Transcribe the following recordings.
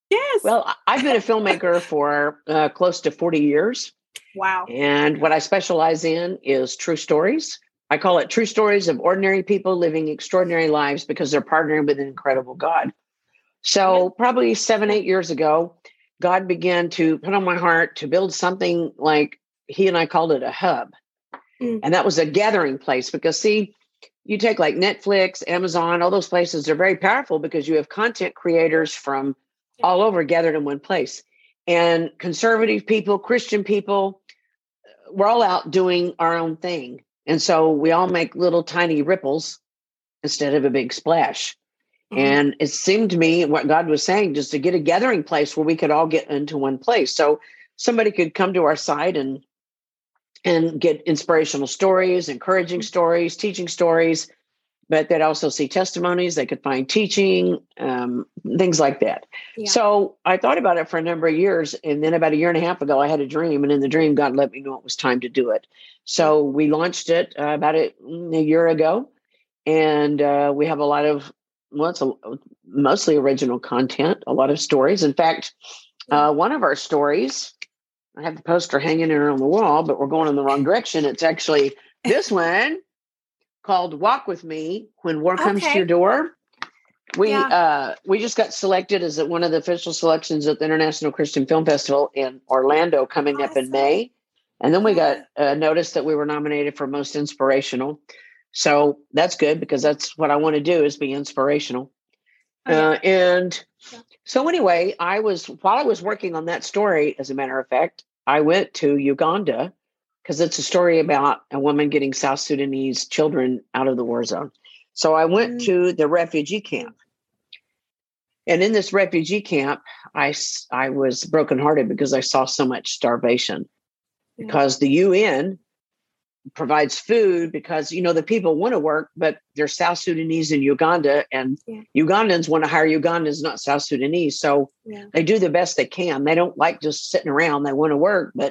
Yes. Well, I've been a filmmaker for close to 40 years. Wow. And what I specialize in is true stories. I call it true stories of ordinary people living extraordinary lives because they're partnering with an incredible God. So probably 7-8 years ago, God began to put on my heart to build something like he and I called it a hub. And that was a gathering place because, see, you take like Netflix, Amazon, all those places, they're very powerful because you have content creators from all over gathered in one place. And conservative people, Christian people, we're all out doing our own thing. And so we all make little tiny ripples instead of a big splash. And it seemed to me what God was saying, just to get a gathering place where we could all get into one place. So somebody could come to our site and get inspirational stories, encouraging stories, teaching stories, but they'd also see testimonies. They could find teaching, things like that. Yeah. So I thought about it for a number of years. And then about a year and a half ago, I had a dream. And in the dream, God let me know it was time to do it. So we launched it about a year ago. And we have a lot of, it's mostly original content, a lot of stories. In fact, one of our stories, I have the poster hanging here on the wall, but we're going in the wrong direction. It's actually this one called Walk With Me When War Comes to Your Door. We just got selected as one of the official selections at the International Christian Film Festival in Orlando coming up in May. And then we got a notice that we were nominated for Most Inspirational. So that's good because that's what I want to do is be inspirational. So anyway, while I was working on that story, as a matter of fact, I went to Uganda because it's a story about a woman getting South Sudanese children out of the war zone. So I went to the refugee camp. And in this refugee camp, I was brokenhearted because I saw so much starvation because the UN provides food because, the people want to work, but they're South Sudanese in Uganda and Ugandans want to hire Ugandans, not South Sudanese. So they do the best they can. They don't like just sitting around. They want to work, but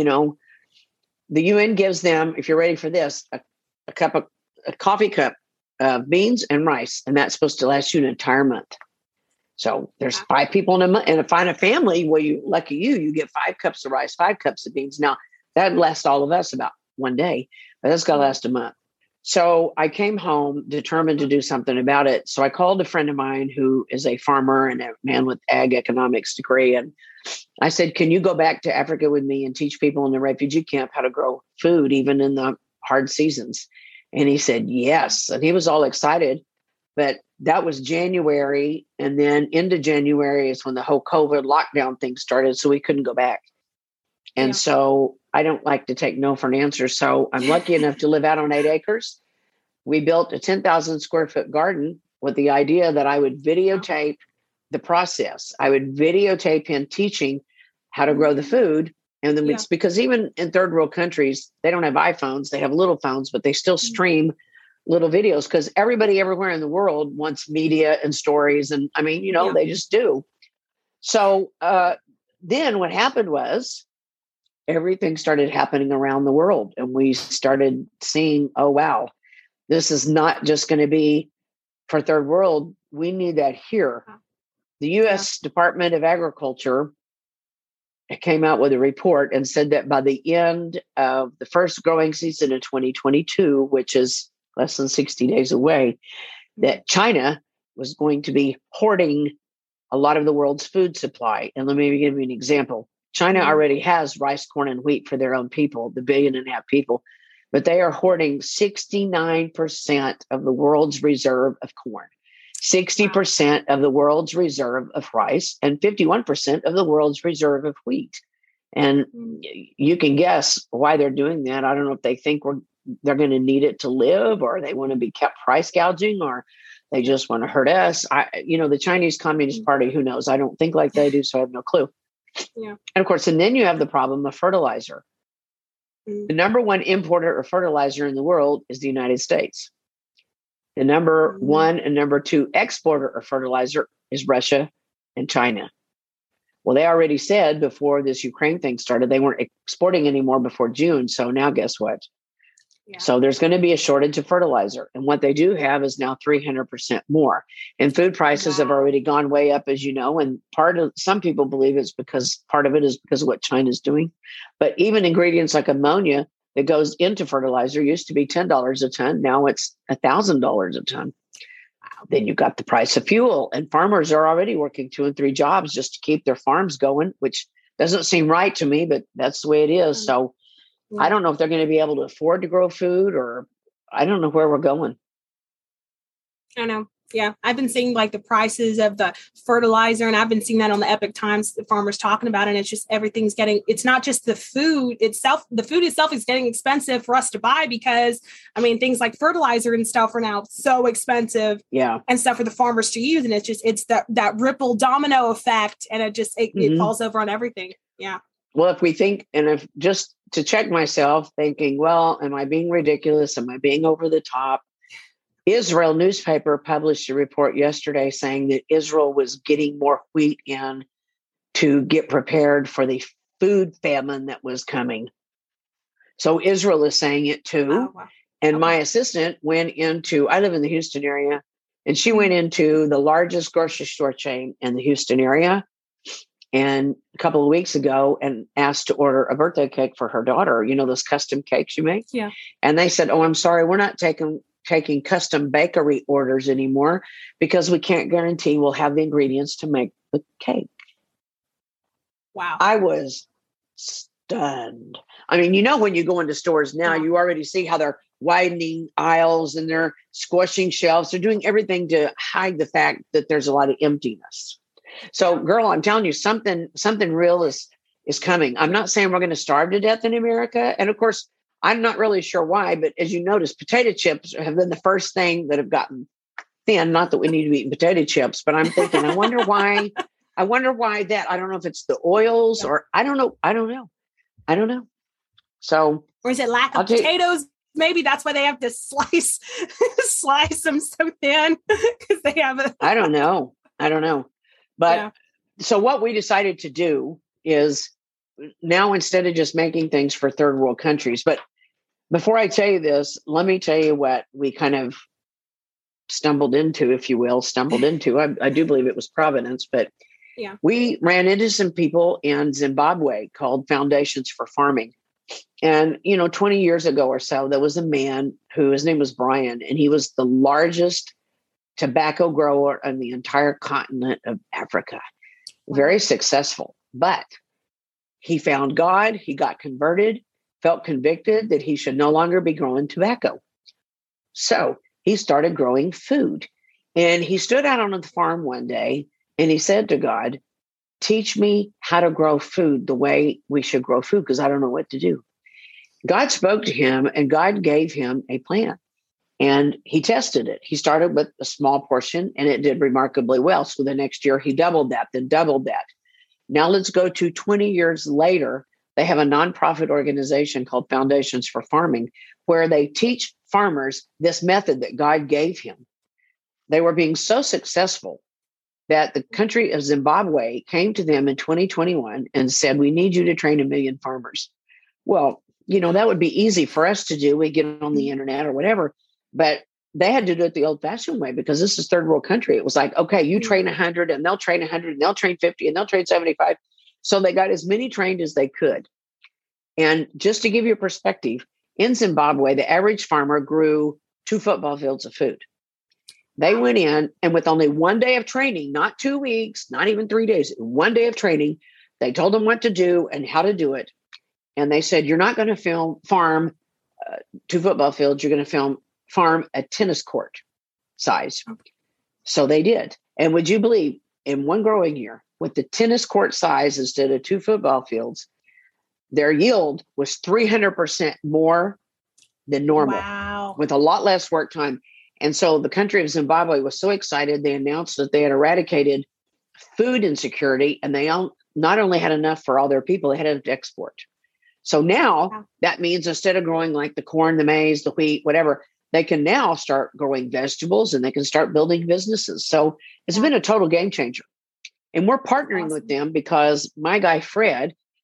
the UN gives them, if you're ready for this, a coffee cup of beans and rice. And that's supposed to last you an entire month. So there's 5 people in a month, and find a family where you get 5 cups of rice, 5 cups of beans. Now that lasts all of us about one day, but that's got to last a month. So I came home determined to do something about it. So I called a friend of mine who is a farmer and a man with ag economics degree. And I said, can you go back to Africa with me and teach people in the refugee camp how to grow food, even in the hard seasons? And he said, yes. And he was all excited, but that was January. And then into January is when the whole COVID lockdown thing started. So we couldn't go back. And so I don't like to take no for an answer. So I'm lucky enough to live out on 8 acres. We built a 10,000 square foot garden with the idea that I would videotape the process. I would videotape him teaching how to grow the food. And then it's because even in third world countries, they don't have iPhones. They have little phones, but they still stream little videos because everybody everywhere in the world wants media and stories. And they just do. So then what happened was, everything started happening around the world. And we started seeing, oh, wow, this is not just going to be for third world. We need that here. The U.S. Department of Agriculture came out with a report and said that by the end of the first growing season of 2022, which is less than 60 days away, that China was going to be hoarding a lot of the world's food supply. And let me give you an example. China already has rice, corn, and wheat for their own people, the 1.5 billion people, but they are hoarding 69% of the world's reserve of corn, 60% of the world's reserve of rice, and 51% of the world's reserve of wheat. And you can guess why they're doing that. I don't know if they think they're going to need it to live, or they want to be kept price gouging, or they just want to hurt us. The Chinese Communist Party, who knows? I don't think like they do, so I have no clue. Yeah. And of course, and then you have the problem of fertilizer. The number one importer of fertilizer in the world is the United States. The number one and number 2 exporter of fertilizer is Russia and China. Well, they already said before this Ukraine thing started, they weren't exporting anymore before June. So now guess what? Yeah. So there's going to be a shortage of fertilizer. And what they do have is now 300% more. And food prices have already gone way up, as you know. And some people believe it's because part of it is because of what China's doing. But even ingredients like ammonia that goes into fertilizer used to be $10 a ton. Now it's $1,000 a ton. Then you've got the price of fuel, and farmers are already working 2 and 3 jobs just to keep their farms going, which doesn't seem right to me, but that's the way it is. So I don't know if they're going to be able to afford to grow food, or I don't know where we're going. I know. Yeah. I've been seeing like the prices of the fertilizer, and I've been seeing that on the Epic Times, the farmers talking about it. And it's just, it's not just the food itself. The food itself is getting expensive for us to buy because things like fertilizer and stuff are now so expensive and stuff for the farmers to use. And it's that ripple domino effect. And it falls over on everything. Yeah. Well, if just to check myself thinking, well, am I being ridiculous? Am I being over the top? Israel newspaper published a report yesterday saying that Israel was getting more wheat in to get prepared for the food famine that was coming. So Israel is saying it too. Oh, wow. And my assistant I live in the Houston area, and she went into the largest grocery store chain in the Houston area and a couple of weeks ago and asked to order a birthday cake for her daughter. You know, those custom cakes you make? Yeah. And they said, oh, I'm sorry, we're not taking custom bakery orders anymore because we can't guarantee we'll have the ingredients to make the cake. Wow. I was stunned. When you go into stores now, you already see how they're widening aisles and they're squashing shelves. They're doing everything to hide the fact that there's a lot of emptiness. So, girl, I'm telling you, something real is coming. I'm not saying we're going to starve to death in America. And of course, I'm not really sure why, but as you notice, potato chips have been the first thing that have gotten thin. Not that we need to be eating potato chips, but I'm thinking, I wonder why that. I don't know if it's the oils or I don't know. So, or is it lack of potatoes? Maybe that's why they have to slice them so thin because they have I don't know. But so what we decided to do is now, instead of just making things for third world countries, but before I tell you this, let me tell you what we kind of stumbled into, if you will. I do believe it was providence, but we ran into some people in Zimbabwe called Foundations for Farming. And, 20 years ago or so, there was a man his name was Brian, and he was the largest tobacco grower on the entire continent of Africa. Very successful, but he found God, he got converted, felt convicted that he should no longer be growing tobacco. So he started growing food. And he stood out on the farm one day and he said to God, teach me how to grow food the way we should grow food, because I don't know what to do. God spoke to him and God gave him a plan. And he tested it. He started with a small portion and it did remarkably well. So the next year he doubled that, then doubled that. Now let's go to 20 years later. They have a nonprofit organization called Foundations for Farming, where they teach farmers this method that God gave him. They were being so successful that the country of Zimbabwe came to them in 2021 and said, we need you to train 1 million farmers. Well, that would be easy for us to do. We get on the internet or whatever, but they had to do it the old fashioned way because this is third world country. It was like, okay, you train 100 and they'll train 100 and they'll train 50 and they'll train 75. So they got as many trained as they could. And just to give you a perspective, in Zimbabwe, the average farmer grew 2 football fields of food. They went in and with only 1 day of training, not 2 weeks, not even 3 days, 1 day of training, they told them what to do and how to do it. And they said, you're not going to farm 2 football fields. You're going to farm a tennis court size. So they did. And would you believe, in one growing year, with the tennis court size instead of 2 football fields, their yield was 300% more than normal, with a lot less work time. And so the country of Zimbabwe was so excited, they announced that they had eradicated food insecurity, and they not only had enough for all their people, they had enough to export. So now that means instead of growing like the corn, the maize, the wheat, whatever, they can now start growing vegetables and they can start building businesses. So it's been a total game changer. And we're partnering with them because my guy, Fred,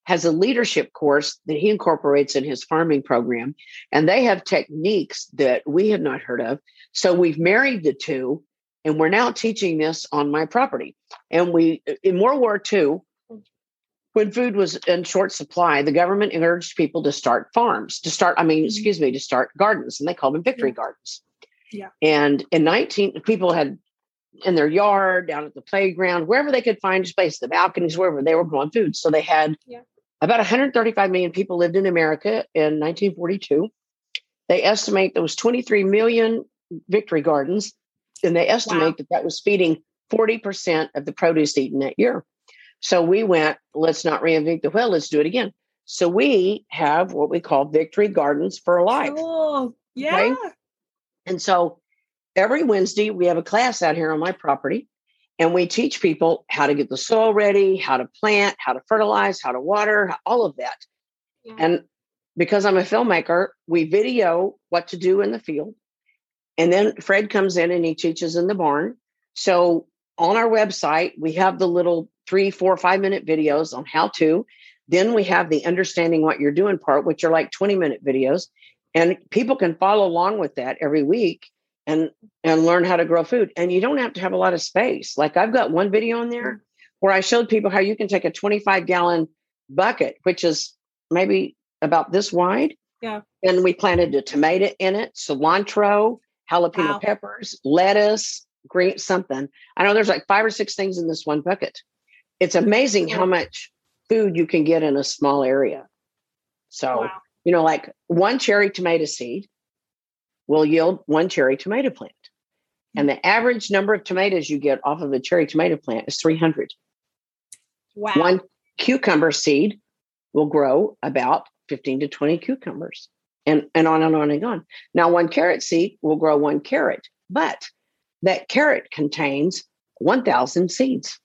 has a leadership course that he incorporates in his farming program. And they have techniques that we have not heard of. So we've married the two, and we're now teaching this on my property. And in World War II, when food was in short supply, the government encouraged people to start farms, to start gardens, and they called them victory gardens. Yeah. And people had in their yard, down at the playground, wherever they could find space, the balconies, wherever they were growing food. So they had about 135 million people lived in America in 1942. They estimate there was 23 million victory gardens, and they estimate that was feeding 40% of the produce eaten that year. So we went, let's not reinvent the wheel, let's do it again. So we have what we call Victory Gardens for Life. Cool. Yeah. Okay? And so every Wednesday, we have a class out here on my property, and we teach people how to get the soil ready, how to plant, how to fertilize, how to water, all of that. Yeah. And because I'm a filmmaker, we video what to do in the field. And then Fred comes in and he teaches in the barn. So on our website, we have the little 3, 4, 5-minute videos on how to. Then we have the understanding what you're doing part, which are like 20-minute videos. And people can follow along with that every week and learn how to grow food. And you don't have to have a lot of space. Like I've got one video in there where I showed people how you can take a 25-gallon bucket, which is maybe about this wide. Yeah. And we planted a tomato in it, cilantro, jalapeno peppers, lettuce, green something. I know there's like 5 or 6 things in this one bucket. It's amazing how much food you can get in a small area. So, like one cherry tomato seed will yield one cherry tomato plant. And the average number of tomatoes you get off of a cherry tomato plant is 300. Wow. One cucumber seed will grow about 15 to 20 cucumbers, and on and on and on. Now, one carrot seed will grow one carrot, but that carrot contains 1,000 seeds.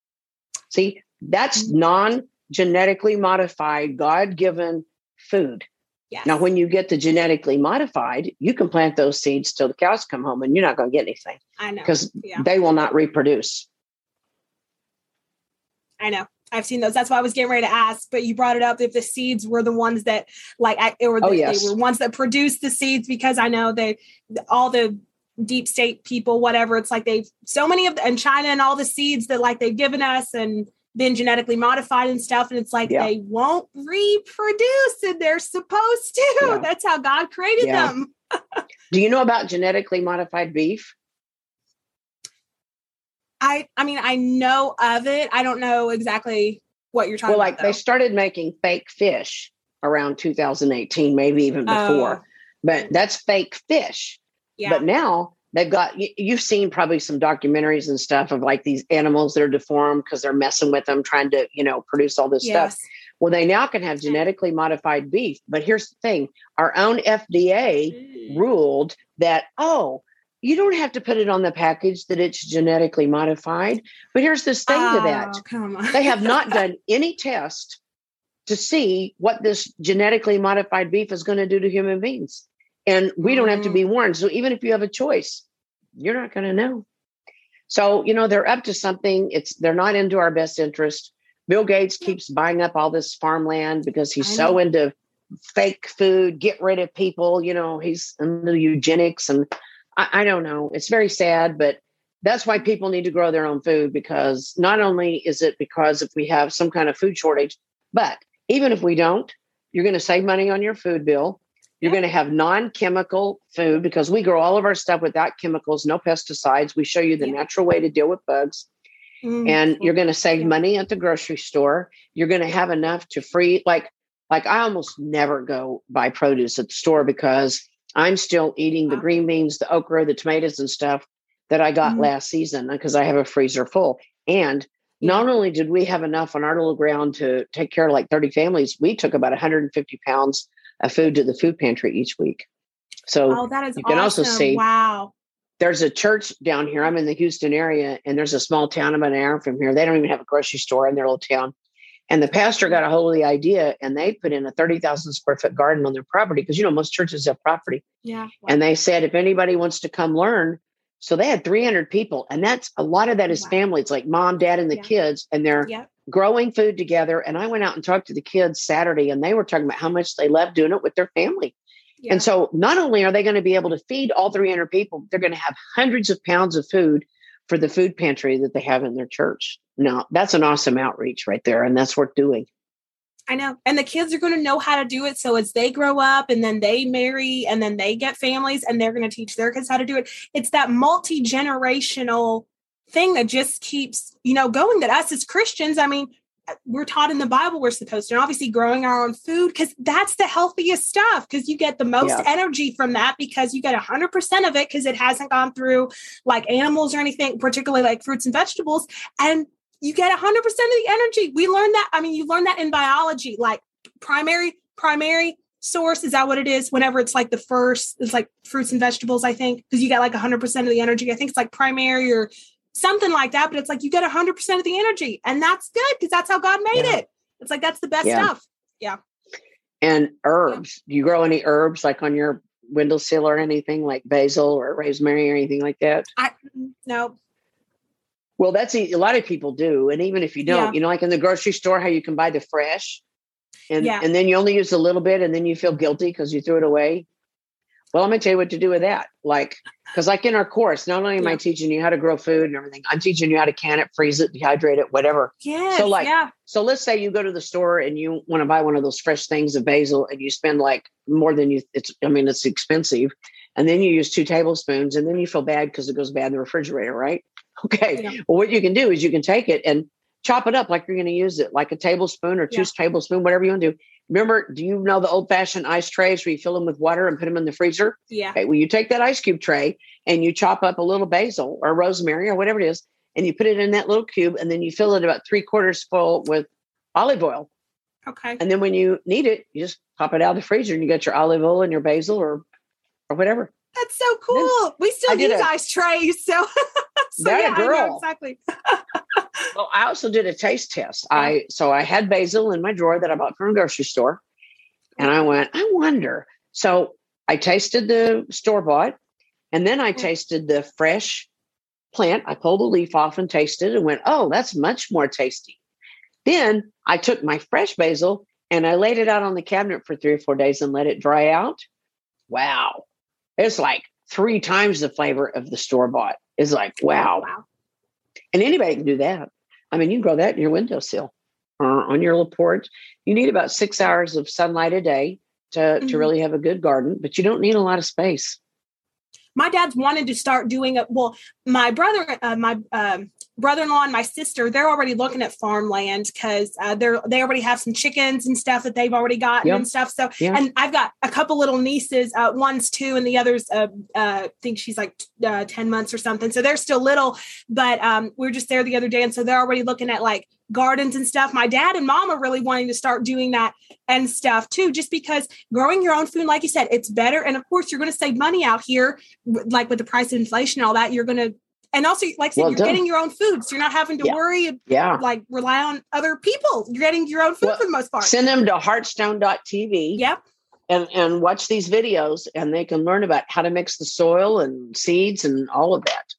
See, that's non-genetically modified, God-given food. Yes. Now, when you get the genetically modified, you can plant those seeds till the cows come home and you're not going to get anything. I know. Because they will not reproduce. I know. I've seen those. That's why I was getting ready to ask, but you brought it up if the seeds were the ones that they were ones that produced the seeds, because I know all the deep state people, whatever, it's like so many of the, and China and all the seeds that like they've given us and been genetically modified and stuff. And it's like, they won't reproduce and they're supposed to. Yeah. That's how God created them. Do you know about genetically modified beef? I mean, I know of it. I don't know exactly what you're talking about. Well, they started making fake fish around 2018, maybe even before, but that's fake fish. Yeah. But now they've got, you've seen probably some documentaries and stuff of like these animals that are deformed because they're messing with them, trying to, produce all this stuff. Well, they now can have genetically modified beef. But here's the thing. Our own FDA ruled that, you don't have to put it on the package that it's genetically modified. But here's this thing to that. Come on. They have not done any test to see what this genetically modified beef is going to do to human beings. And we don't have to be warned. So even if you have a choice, you're not going to know. So, they're up to something. They're not into our best interest. Bill Gates keeps buying up all this farmland because he's so into fake food, get rid of people. He's into eugenics, and I don't know. It's very sad, but that's why people need to grow their own food, because not only is it because if we have some kind of food shortage, but even if we don't, you're going to save money on your food bill. You're going to have non-chemical food because we grow all of our stuff without chemicals, no pesticides. We show you the natural way to deal with bugs. And you're going to save money at the grocery store. You're going to have enough to free. Like I almost never go buy produce at the store because I'm still eating the green beans, the okra, the tomatoes and stuff that I got last season because I have a freezer full. And not only did we have enough on our little ground to take care of like 30 families, we took about 150 pounds of food to the food pantry each week. So that is you can also see, wow. There's a church down here. I'm in the Houston area, and there's a small town about an hour from here. They don't even have a grocery store in their little town. And the pastor got a hold of the idea, and they put in a 30,000 square foot garden on their property because, most churches have property. Yeah. Wow. And they said, if anybody wants to come learn, So they had 300 people. And that's a lot of that is family. It's like mom, dad, and the kids, and they're growing food together. And I went out and talked to the kids Saturday, and they were talking about how much they love doing it with their family. Yeah. And so not only are they going to be able to feed all 300 people, they're going to have hundreds of pounds of food for the food pantry that they have in their church. Now, that's an awesome outreach right there. And that's worth doing. I know. And the kids are going to know how to do it. So as they grow up and then they marry and then they get families and they're going to teach their kids how to do it. It's that multi-generational thing that just keeps, going, that us as Christians, I mean, we're taught in the Bible we're supposed to, and obviously growing our own food, because that's the healthiest stuff, because you get the most energy from that, because you get 100% of it because it hasn't gone through like animals or anything, particularly like fruits and vegetables. And you get 100% of the energy. We learned that. I mean, you learn that in biology, like primary source. Is that what it is? Whenever it's like it's like fruits and vegetables, I think, because you get like 100% of the energy. I think it's like primary or something like that, but it's like you get 100% of the energy, and that's good because that's how God made it. It's like, that's the best stuff. Yeah. And herbs. Do you grow any herbs like on your windowsill or anything, like basil or rosemary or anything like that? No. Well, that's a lot of people do. And even if you don't, like in the grocery store, how you can buy the fresh and then you only use a little bit and then you feel guilty because you threw it away. Well, I'm going to tell you what to do with that. Because in our course, not only am I teaching you how to grow food and everything, I'm teaching you how to can it, freeze it, dehydrate it, whatever. Yes, so let's say you go to the store and you want to buy one of those fresh things of basil and you spend like more than it's expensive. And then you use 2 tablespoons and then you feel bad because it goes bad in the refrigerator, right? Okay. Yeah. Well, what you can do is you can take it and chop it up like you're going to use it, like a tablespoon or 2 tablespoons, whatever you want to do. Remember, do you know the old-fashioned ice trays where you fill them with water and put them in the freezer? Yeah. Okay, well, you take that ice cube tray and you chop up a little basil or rosemary or whatever it is, and you put it in that little cube, and then you fill it about 3/4 full with olive oil. Okay. And then when you need it, you just pop it out of the freezer and you get your olive oil and your basil or whatever. That's so cool. We still use ice trays. So, that girl. I know exactly. Well, I also did a taste test. I had basil in my drawer that I bought from a grocery store. And I went, I wonder. So I tasted the store-bought, and then I tasted the fresh plant. I pulled the leaf off and tasted and went, oh, that's much more tasty. Then I took my fresh basil and I laid it out on the cabinet for 3 or 4 days and let it dry out. Wow. It's like 3 times the flavor of the store-bought. It's like, wow. And anybody can do that. I mean, you can grow that in your windowsill or on your little porch. You need about 6 hours of sunlight a day to really have a good garden, but you don't need a lot of space. My dad's wanted to start doing it. Well, my brother-in-law and my sister, they're already looking at farmland because they already have some chickens and stuff that they've already gotten and stuff. So, and I've got a couple little nieces. One's 2 and the other's, I think she's like 10 months or something. So they're still little, but we were just there the other day. And so they're already looking at like gardens and stuff. My dad and mom are really wanting to start doing that and stuff too, just because growing your own food, like you said, it's better. And of course you're going to save money out here, like with the price of inflation and all that. You're going to, and also, like I said, you're getting your own food. So you're not having to worry, like rely on other people. You're getting your own food for the most part. Send them to heartstone.tv. Yep. And watch these videos, and they can learn about how to mix the soil and seeds and all of that.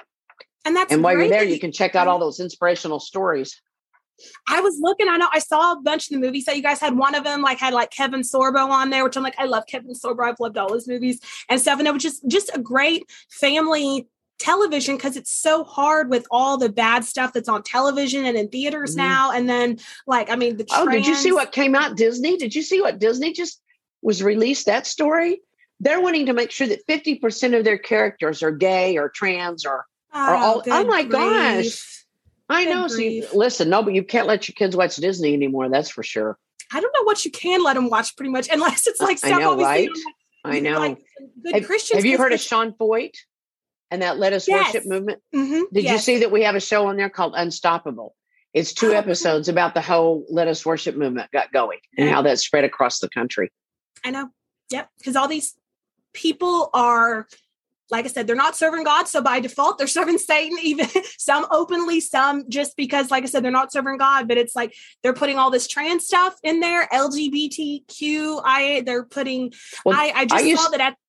And while you're there, you can check out all those inspirational stories. I was looking, I saw a bunch of the movies that you guys had. One of them had Kevin Sorbo on there, which I'm like, I love Kevin Sorbo. I've loved all his movies and stuff. And it was just a great family television, because it's so hard with all the bad stuff that's on television and in theaters now. And then did you see what came out Disney? Did you see what Disney just was released, that story? They're wanting to make sure that 50% of their characters are gay or trans or all. Oh my gosh. I know. So listen, no, but you can't let your kids watch Disney anymore. That's for sure. I don't know what you can let them watch, pretty much, unless it's like stuff. I know, right? I know. Like good Christians. Have you heard of Sean Foyt and that Let Us Worship movement? Mm-hmm. Did you see that we have a show on there called Unstoppable? It's 2 episodes about the whole Let Us Worship movement got going and how that spread across the country. I know. Yep. Because all these people are, like I said, they're not serving God. So by default, they're serving Satan, even some openly, some just because, like I said, they're not serving God. But it's like they're putting all this trans stuff in there, LGBTQIA. They're putting, I just saw that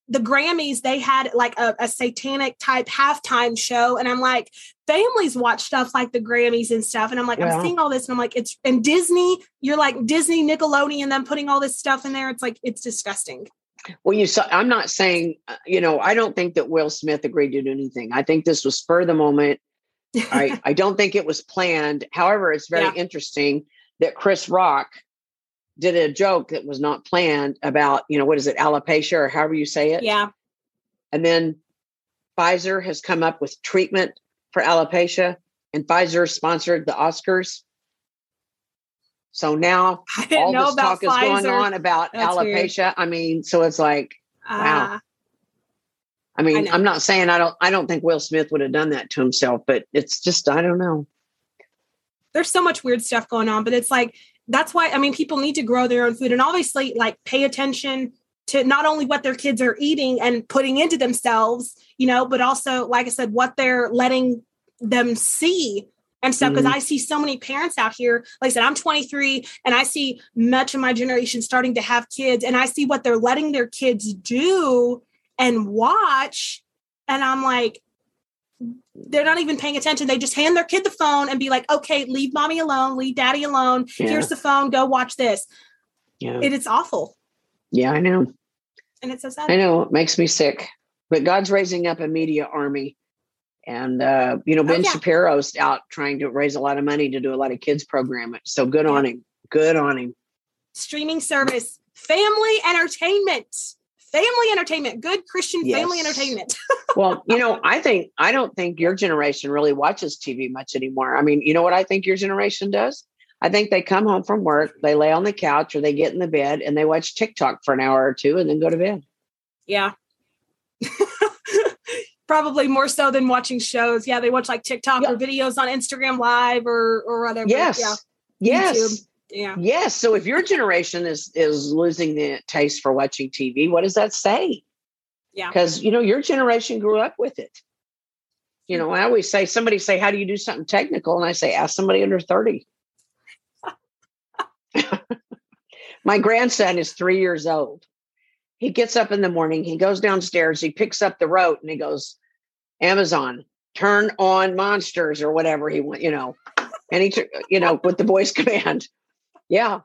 the Grammys, they had like a satanic type halftime show. And I'm like, families watch stuff like the Grammys and stuff. And I'm like, I'm seeing all this and I'm like, it's and Disney, you're like Disney, Nickelodeon, them putting all this stuff in there. It's like, it's disgusting. Well, you saw, I'm not saying, I don't think that Will Smith agreed to do anything. I think this was spur of the moment. I don't think it was planned. However, it's very interesting that Chris Rock did a joke that was not planned about, what is it, alopecia or however you say it? Yeah. And then Pfizer has come up with treatment for alopecia, and Pfizer sponsored the Oscars. So now all this talk is going on about alopecia. Weird. I mean, so it's like, wow. I mean, I'm not saying I don't think Will Smith would have done that to himself, but it's just, I don't know. There's so much weird stuff going on, but it's like, that's why, I mean, people need to grow their own food and obviously like pay attention to not only what their kids are eating and putting into themselves, but also, like I said, what they're letting them see and stuff. Because I see so many parents out here, like I said, I'm 23 and I see much of my generation starting to have kids and I see what they're letting their kids do and watch. And I'm like, they're not even paying attention. They just hand their kid the phone and be like, okay, leave mommy alone, leave daddy alone. Yeah. Here's the phone. Go watch this. Yeah. It's awful. Yeah, I know. And it's so sad. I know. It makes me sick. But God's raising up a media army. And, Ben Shapiro's out trying to raise a lot of money to do a lot of kids programming. So good on him. Good on him. Streaming service, family entertainment, good Christian family entertainment. Well, I don't think your generation really watches TV much anymore. I mean, you know what I think your generation does? I think they come home from work, they lay on the couch or they get in the bed and they watch TikTok for an hour or two and then go to bed. Yeah. Probably more so than watching shows. Yeah, they watch like TikTok or videos on Instagram Live or whatever. Yes. Yeah. Yes. YouTube. Yeah. Yes. So if your generation is losing the taste for watching TV, what does that say? Yeah. Because, your generation grew up with it. I always say, somebody say, how do you do something technical? And I say, ask somebody under 30. My grandson is 3 years old. He gets up in the morning, he goes downstairs, he picks up the remote and he goes, Amazon, turn on Monsters or whatever he went, and he, with the voice command. Yeah.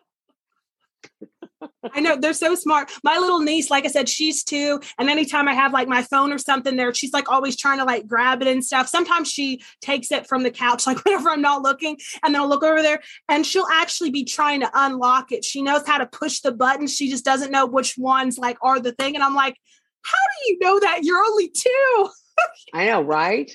I know, they're so smart. My little niece, like I said, she's 2. And anytime I have like my phone or something there, she's like always trying to like grab it and stuff. Sometimes she takes it from the couch, like whenever I'm not looking, and then I'll look over there and she'll actually be trying to unlock it. She knows how to push the button. She just doesn't know which ones like are the thing. And I'm like, how do you know that? You're only 2. I know, right?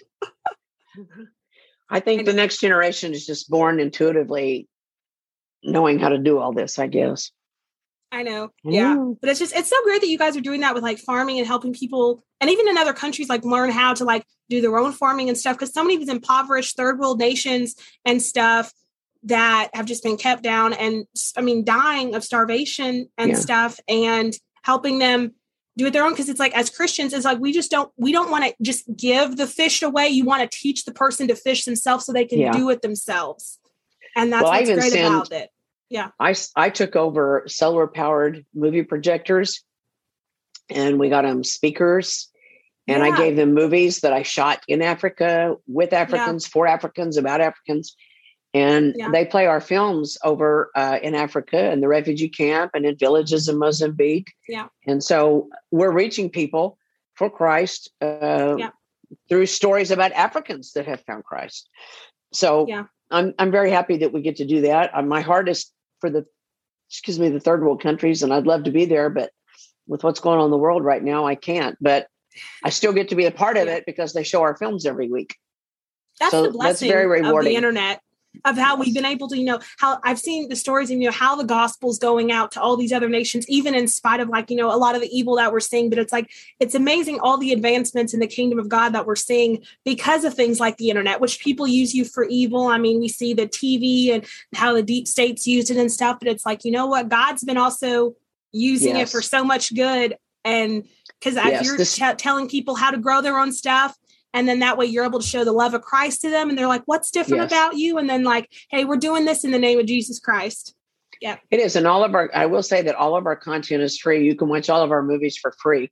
I think the next generation is just born intuitively knowing how to do all this, I guess. I know. Yeah. But it's so great that you guys are doing that with like farming and helping people. And even in other countries, like learn how to like do their own farming and stuff. Because so many of these impoverished third world nations and stuff that have just been kept down and dying of starvation and stuff, and helping them do it their own. Because it's like, as Christians, it's like, we don't want to just give the fish away. You want to teach the person to fish themselves so they can do it themselves. And that's what's great about it. Yeah. I took over solar powered movie projectors and we got them speakers and I gave them movies that I shot in Africa with Africans, for Africans, about Africans. And they play our films over in Africa and the refugee camp and in villages in Mozambique. Yeah. And so we're reaching people for Christ through stories about Africans that have found Christ. So I'm very happy that we get to do that. My heart is for the third world countries, and I'd love to be there, but with what's going on in the world right now, I can't. But I still get to be a part of it because they show our films every week. That's the blessing very rewarding. Of the internet, of how we've been able to, how I've seen the stories and, how the gospel's going out to all these other nations, even in spite of like, a lot of the evil that we're seeing. But it's like, it's amazing all the advancements in the kingdom of God that we're seeing because of things like the internet, which people use you for evil. I mean, we see the TV and how the deep states use it and stuff, but it's like, you know what? God's been also using it for so much good. And because you're telling people how to grow their own stuff, and then that way you're able to show the love of Christ to them. And they're like, what's different about you? And then like, hey, we're doing this in the name of Jesus Christ. Yeah, it is. And I will say that all of our content is free. You can watch all of our movies for free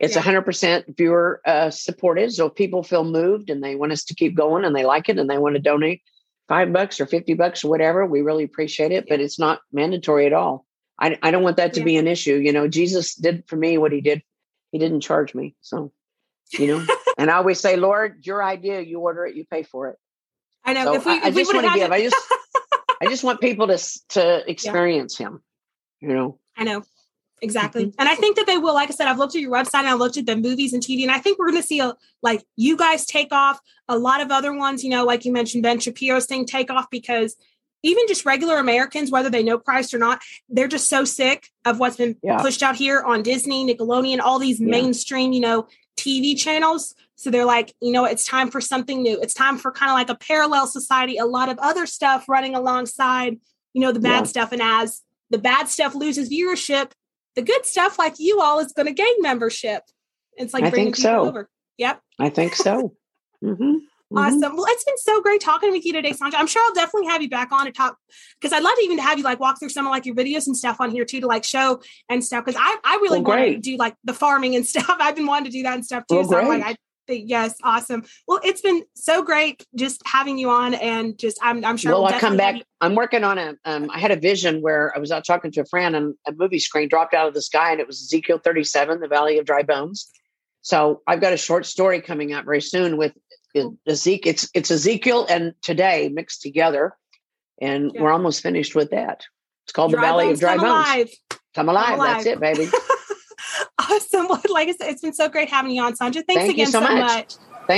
It's 100% viewer supported. So if people feel moved and they want us to keep going and they like it and they want to donate $5 or $50 or whatever, we really appreciate it, but it's not mandatory at all. I don't want that to be an issue. You know, Jesus did for me what he did. He didn't charge me. So, you know, and I always say, Lord, your idea, you order it, you pay for it. I know. So I just want to give, I just want people to experience him, you know. I know. Exactly. And I think that they will. Like I said, I've looked at your website and I looked at the movies and TV, and I think we're going to see like you guys take off, a lot of other ones, you know, like you mentioned, Ben Shapiro's thing take off, because even just regular Americans, whether they know Christ or not, they're just so sick of what's been pushed out here on Disney, Nickelodeon, all these mainstream, you know, TV channels. So they're like, you know, it's time for something new. It's time for kind of like a parallel society, a lot of other stuff running alongside, you know, the bad stuff. And as the bad stuff loses viewership, the good stuff like you all is going to gain membership. It's like bringing people over. Yep. I think so. Awesome. Well, it's been so great talking with you today, Sandra. I'm sure I'll definitely have you back on to talk, because I'd love to even have you like walk through some of like your videos and stuff on here too, to like show and stuff. Because I really want to do like the farming and stuff. I've been wanting to do that and stuff too. So I'm like, I think, yes, awesome. Well, it's been so great just having you on, and just I'm sure. Well, I'll come back. I'm working on I had a vision where I was out talking to a friend, and a movie screen dropped out of the sky, and it was Ezekiel 37, the Valley of Dry Bones. So I've got a short story coming out very soon with Ezekiel. It's Ezekiel and today mixed together, and we're almost finished with that. It's called the Valley of Dry Bones. Come alive. That's it, baby. Awesome. Well, like I said, it's been so great having you on, Sandra. Thanks again so much.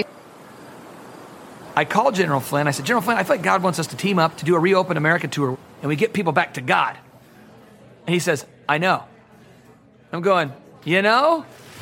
I called General Flynn. I said, General Flynn, I feel like God wants us to team up to do a Reopen America tour, and we get people back to God. And he says, I know. I'm going, you know?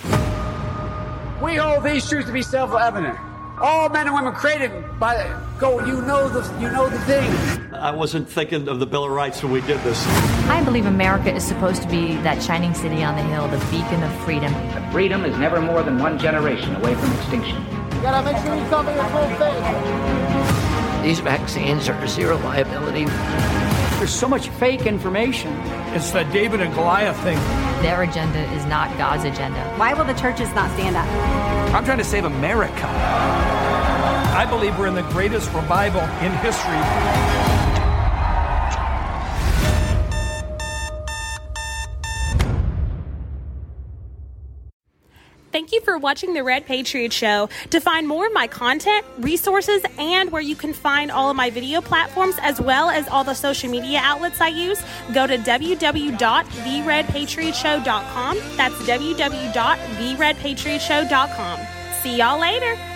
We hold these truths to be self-evident. All men and women created by you know the thing. I wasn't thinking of the Bill of Rights when we did this. I believe America is supposed to be that shining city on the hill, the beacon of freedom. But freedom is never more than one generation away from extinction. You gotta make sure you tell me your full face. These vaccines are zero liability. There's so much fake information. It's the David and Goliath thing. Their agenda is not God's agenda. Why will the churches not stand up? I'm trying to save America. I believe we're in the greatest revival in history. Thank you for watching The Red Patriot Show. To find more of my content, resources, and where you can find all of my video platforms, as well as all the social media outlets I use, go to www.theredpatriotshow.com. That's www.theredpatriotshow.com. See y'all later.